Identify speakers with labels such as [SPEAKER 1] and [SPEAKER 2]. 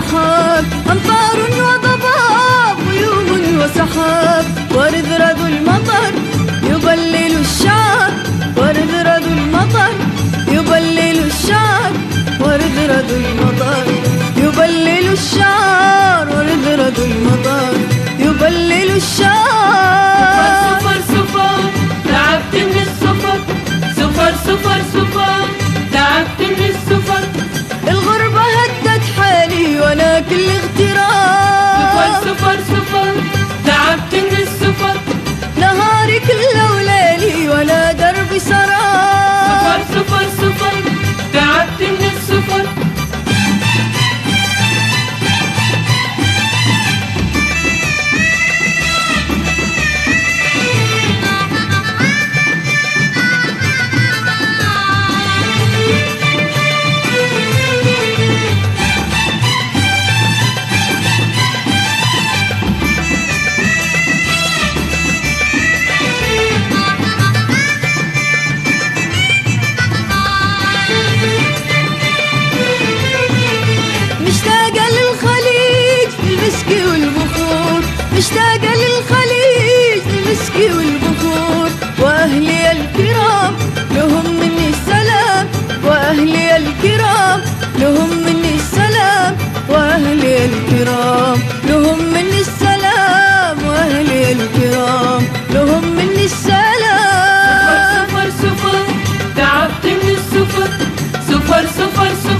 [SPEAKER 1] وسحاب، أمطار وضباب، غيوم وسحاب، ورذرذ المطر يبلل الشعب، ورذرذ المطر يبلل الشعر، ورذرذ المطر يبلل الشعر، ورذرذ المطر يبلل الشعر.
[SPEAKER 2] صفر صفر تعبت من السفر، صفر صفر صفر تعبت من السفر،
[SPEAKER 1] الغربة هدت حالي وانا كل اغتراب،
[SPEAKER 2] صفر صفر صفر تعبت من السفر،
[SPEAKER 1] نهاري كله وليلي ولا دربي سراب،
[SPEAKER 2] صفر صفر صفر تعبت من السفر.
[SPEAKER 1] مشتاقة للخليج المسك والبخور، مشتاقة للخليج المسك والبخور، وأهلي الكرام لهم مني السلام، وأهلي الكرام لهم مني السلام، وأهلي الكرام لهم مني السلام، وأهلي الكرام لهم مني السلام.
[SPEAKER 2] صفر صفر صفر تعبت من السفر، صفر صفر صفر